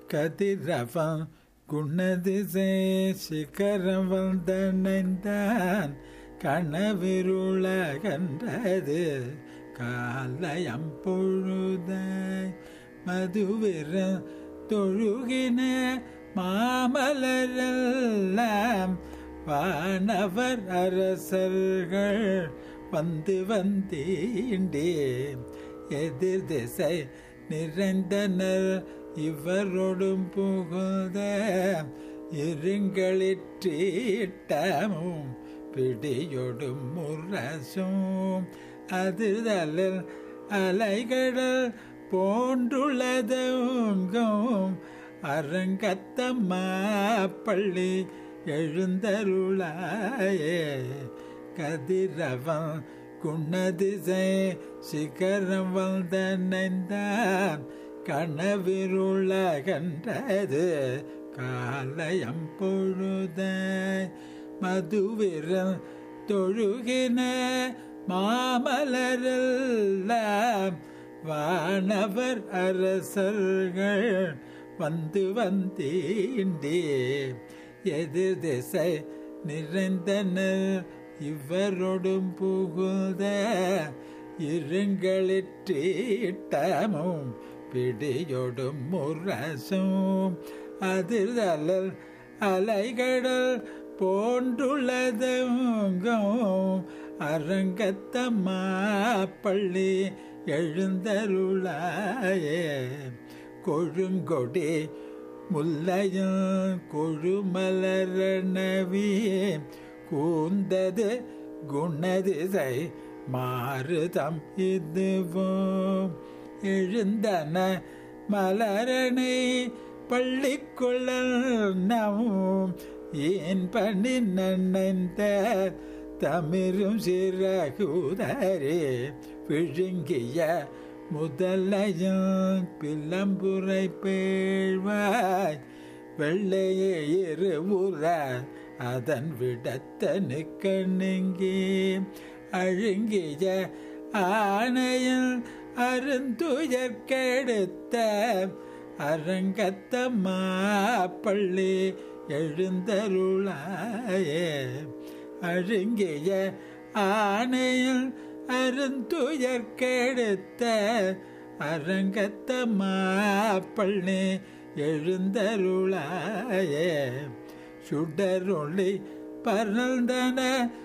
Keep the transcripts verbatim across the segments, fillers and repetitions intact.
கதிரவன் குணதிசை சிகரம் வந்தணைந்தான் கனவிருள கண்டது காலயம் பொழுதாய் மதுவிர தொழுகின மாமலரெல்லாம் வானவர் அரசர்கள் வந்து வந்தீண்டே எதிர் திசை நிறைந்தனர் இவரோடும் புகுத இருங்களிற்றீட்டமும் பிடியொடும் முரசும் அதிர்தலில் அலைகடல் போன்றுள்ளதுங்கும் அரங்கத்தம்மா பள்ளி எழுந்தருளாயே கதிரவன் குணதிசை சிகரம் வந்தணைந்தான் கனவிருள கண்டது காலயம் பொழுதாய் மதுவிரல் தொழுகின மாமலரெல்லாம் வானவர் அரசர்கள் வந்து வந்தீண்டே எதிர் திசை நிறைந்தனர் இவரோடும் புகுத இருங்களிற்றீட்டமும் பிடியொடும் முரசும் அதிர்தலில் அலைகடல் போன்றுள்ளதுங்கும் அரங்கத்தம்மா பள்ளி எழுந்தருளாயே கொழுங்கொடி முல்லையும் கொழுமலரணவி கூந்தது குணதிசை மாறுதம் இதுவும் எழுந்தன மலரணை பள்ளிக்குள்ளவும் ஏன் பண்ணி நன்னைந்த தமிரும் சிறகுதரே விழுங்கிய முதலையும் பிள்ளம்புரை பேழ்வாய் வெள்ளையே இருவுற அதன் விடத்தனுக்கு நீங்கி அழுங்கிய ஆணையில் அருந்துயர்கெடுத்த அரங்கத்தம்மா பள்ளி எழுந்தருளாயே அழுங்கிய ஆணையில் அருந்துயர்கெடுத்த அரங்கத்தம்மா பள்ளி எழுந்தருளாயே சுடரொளி பரந்தன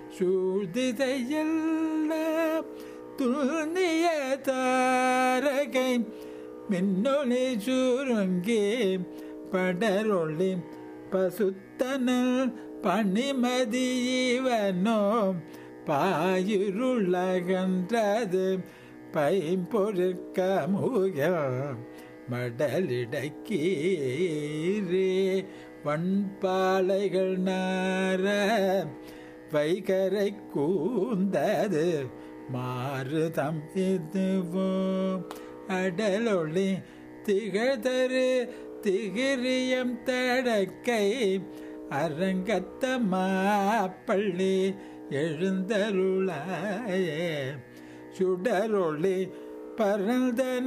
சூழ்திசையெல்லாம் துணிய தாரகை மின்னொளி சுருங்கி படரொளி பசுத்தனல் பனிமதிவனோ பாயிருளகன்றது பைம்பொருட்கமுக மடலிடக்கீரே வண்பாலைகள் நார வைகரை கூந்தது மாறுதம் இதுவோ அடலொளி திகழ்தரு திகிரியம் தடக்கை அரங்கத்தம்மா பள்ளி எழுந்தருளாயே சுடரொளி பரந்தன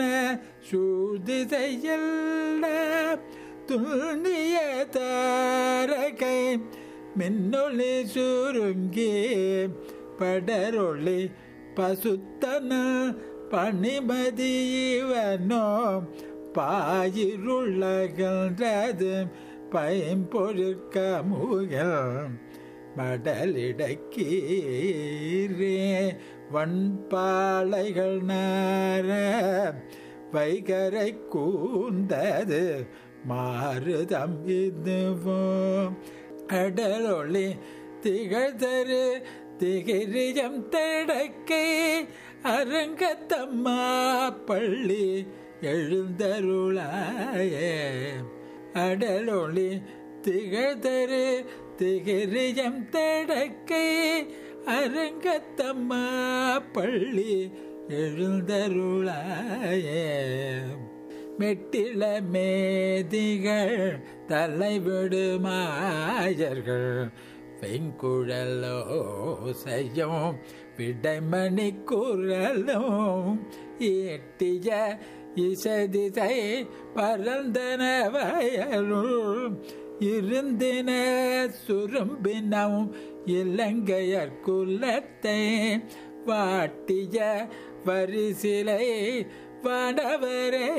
சூழ்திசையெல்லாம் துணிய தாரகை மின்னொளி சுருங்கி படரொளி பசுத்தன பனிமதிவனோ பாயிருள்ளகன்றது பைம்பொருட்கமுகம் மடலிடக்கீரே வண்பாலைகள் நார வைகரை கூந்தது மாறுதம் இதுவோ அடலொளி திகழ்தரு திகிரியம் தடக்கை அரங்கத்தம்மா பள்ளி எழுந்தருளாயே அடலொளி திகழ்தரு திகிரியம் தடக்கை அரங்கத்தம்மா பள்ளி எழுந்தருளாயே மெட்டில மேதிகள் தலைவிடுமாயர்கள் வெங்குழலோ செய்யும் விடைமணி குரலும் ஈட்டிய இசதிசை பரந்தன வயலுள் இருந்தின சுரும்பினம் இலங்கையர் குலத்தை வாட்டிய வரிசிலை வாடவரே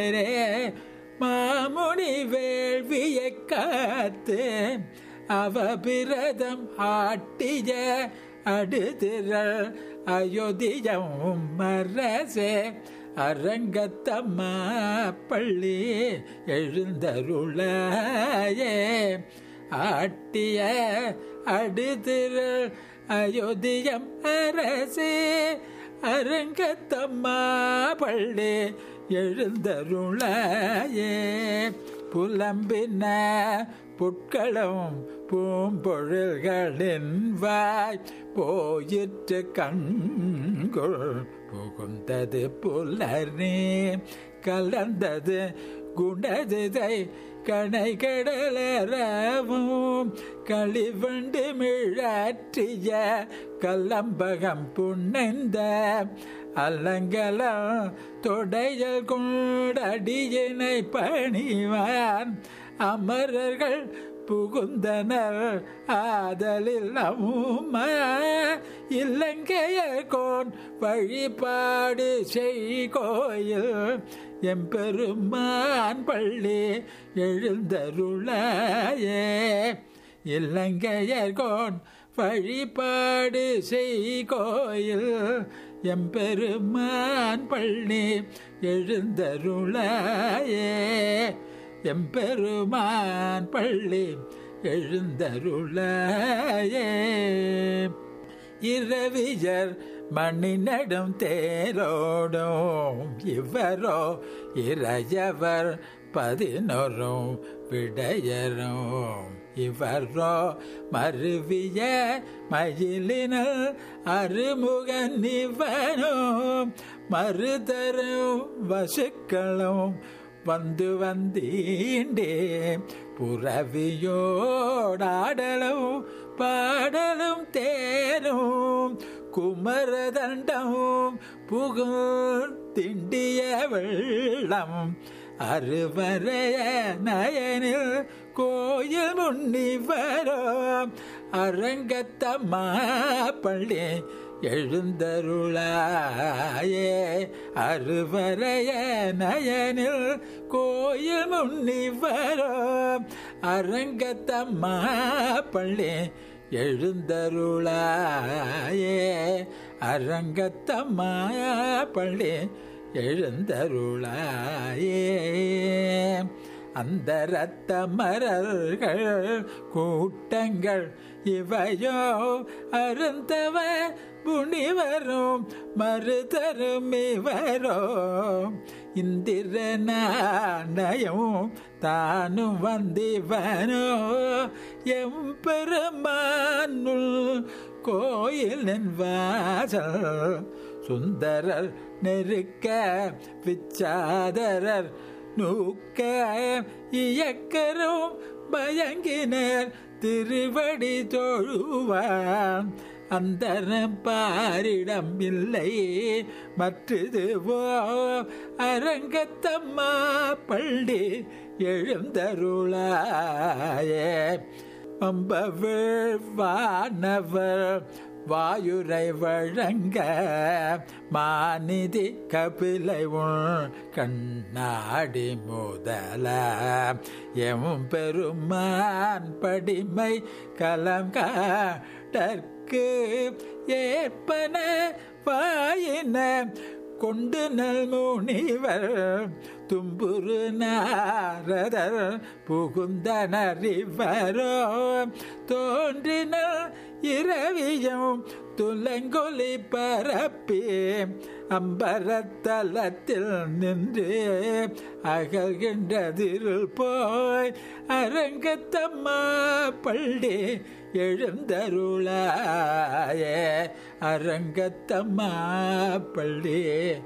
மாமுனி வேள்வியை காத்து அவபிரதம் ஆட்டிய அடுதிரள் அயோத்தியம் மரசே அரங்கத்தம்மா பள்ளி எழுந்தருளாயே ஆட்டிய அடுதிரள் அயோத்தியம் அரசே அரங்கத்தம்மா பள்ளி எழுந்தருளாயே புலம்பின புட்களும் பூம்பொழில்களின் வாய் போயிற்று கண்குள் புகுந்தது புலனே கலந்தது குண்டதிதை கணை கடலரவும் களிவண்டு மிழற்றிய கல்லம்பகம் புனைந்த அல்லங்கலம் தொடையல் கொண்டடியினை பணிவான் அமரர்கள் புகுந்தனர் ஆதலில் அம்மா இலங்கையர்கோன் வழிபாடு செய் கோயில் எம்பெருமான் பள்ளி எழுந்தருளாயே இலங்கையர்கோன் வழிபாடு செய் கோயில் எம்பெருமான் பள்ளி எழுந்தருளாயே எம்பெருமான் பள்ளி எழுந்தருளாயே இரவியர் மணி நடும் தேரோடும் இவரோ இறையவர் பதினோரும் விடையரும் இவரோ மருவிய மயிலினல் அருமுகன் இவனும் மறுதரும் வசுக்களும் வந்து வந்தீண்டே புறவியோடாடலும் பாடலும் தேரும் குமரதண்டமும் புகழ் திண்டிய வெள்ளம் அறுவரைய நயனில் கோயில் முன்னிவரோ அரங்கத்தம்மா பள்ளி எழுந்தருளாயே அறுவரைய நயனில் கோயில் முன்னிவரோ அரங்கத்தம்மா பள்ளி எழுந்தருளாயே அரங்கத்தம்மா பள்ளி எழுந்தருளாயே அந்த இரத்த மரர்கள் கூட்டங்கள் இவையோ அருந்தவ புனிவரும் மறுதரும் இவரோ இந்திர நாணயம் தானும் வந்திவனோ எம்பெருமானுள் கோயிலின் வாசல் சுந்தரர் நெருக்க விச்சாதரர் நூக்க இயக்கரும் பயங்கினர் திருவடி தொழுவான் அந்தரம் பாரிடம் இல்லை மற்றதுவோ அரங்கத்தம்மா பள்ளி எழுந்தருளாயே பம்பவிழ் வானவர் வாயுரை வழங்க மாநிதி கபிலை உள் கண்ணாடி முதல எம் பெருமான் படிமை கலங்காடற்கு ஏற்பன வாயின கொண்டு நல் முனிவர் தும்புரு நாரதர் புகுந்தனர் இவரோ தோன்றினர் இரவியும் துலங்கொலி பரப்பி அம்பரத்தலத்தில் நின்று அகழ்கின்றதிருள் போய் அரங்கத்தம்மா பள்ளி எழுந்தருளாயே அரங்கத்தம்மா பள்ளி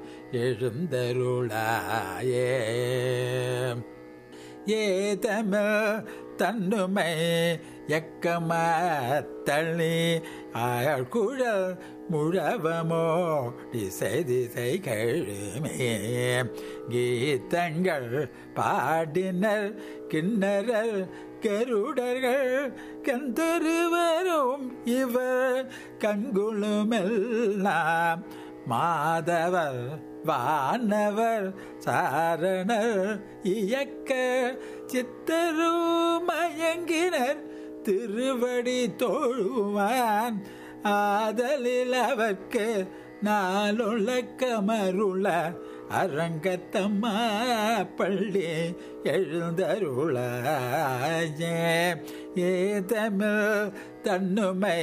எழுந்தருளாயே ஏதமிழ் தன்னுமை எக்கமத்தள்ளி ஆழ்குழல் முழவமோ திசை திசை கழுமே கீதங்கள் பாடினர் கிண்ணறர் கருடர்கள் கந்தருவரும் இவர் கங்குளுமெல்லாம் மாதவர் வானவர் சாரணர் இயக்க சித்தருமயங்கினர் திருவடி தோழுவான் ஆதலில் அவர்க்கு நாளுள்ள கமருள அரங்கத்தம்மா பள்ளி எழுந்தருள ஏ தமிழ் தன்னுமை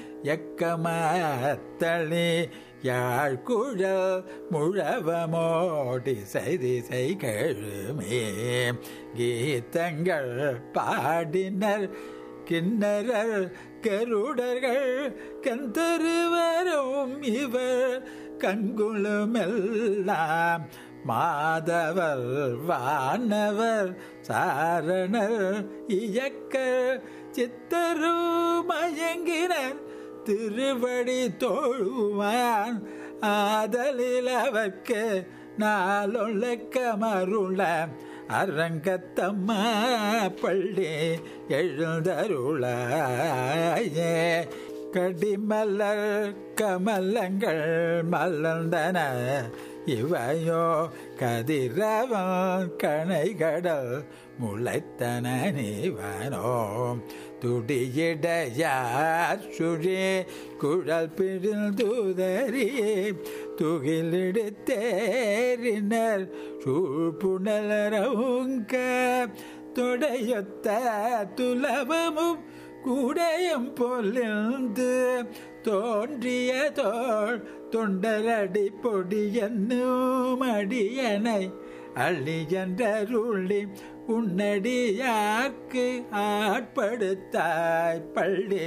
எக்கமத்தளி யாழ்குழல் முழவமோடி செய்திசை கழுமே கீதங்கள் பாடினர் கிண்ணறர் கருடர்கள் கந்தருவரும் இவர் கண்குளுமெல்லாம் மாதவர் வானவர் சாரணர் இயக்க சித்தருமயங்கினர் திருவடி தோழுவான் ஆதலில் அவர்க்கு நாளொள்ள கமருள அரங்கத்தம்மா பள்ளி எழுந்தருள கடிமலர் கமலங்கள் மலர்ந்தன இவையோ கதிரவன் கணைகடல் முளைத்தன நீவனோ துடியிடையார் சுழி குழல் பிடிந்துதறி துகிலெடுத்தேறினர் சூழ்புணலரவுங்க தொடையொத்த துலவமும் கூடையும் பொலிந்து தோன்றிய தோள் தொண்டரடி பொடியன்னும் அடியனை அள்ளி என்றருளி உன்னடியாக்கு ஆட்படுத்தாய் பள்ளி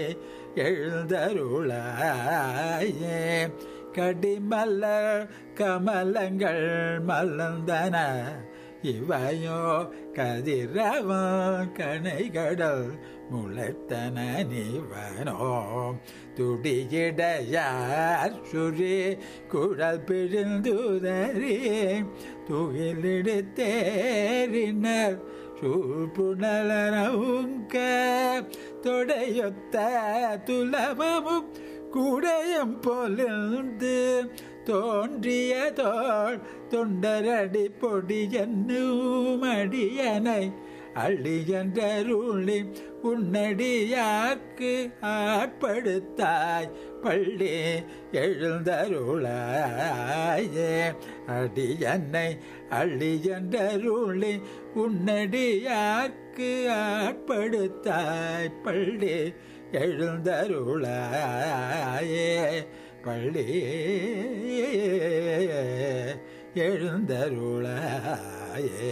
எழுந்தருளாயே கடிமலர் கமலங்கள் மலர்ந்தன இவையோ கதிரவன் கணைகடல் முளைத்தன நீவனோ துடியிடையார் சுழி குழல் பிழிந்துதறி துகிலெடுத்தேறினர் சூழ்புணலரவுங்க தொடையொத்த துலவமும் கூடையும் பொலிந்து தோன்றிய தோள் தொண்டரடி பொடியன்னும் அடியனை அள்ளி என்றருளி உன்னடியாக்கு ஆட்படுத்தாய் பள்ளி எழுந்தருளாயே அடியன்னை அள்ளி என்றருளி உன்னடியாக்கு ஆட்படுத்தாய் பள்ளி எழுந்தருளாயே பள்ளி எழுந்தருளாயே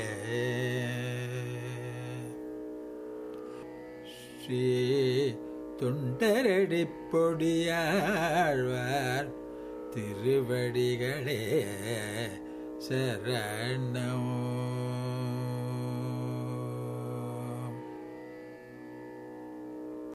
ஸ்ரீ தொண்டரடி பொடியாழ்வார் திருவடிகளே சரணம்.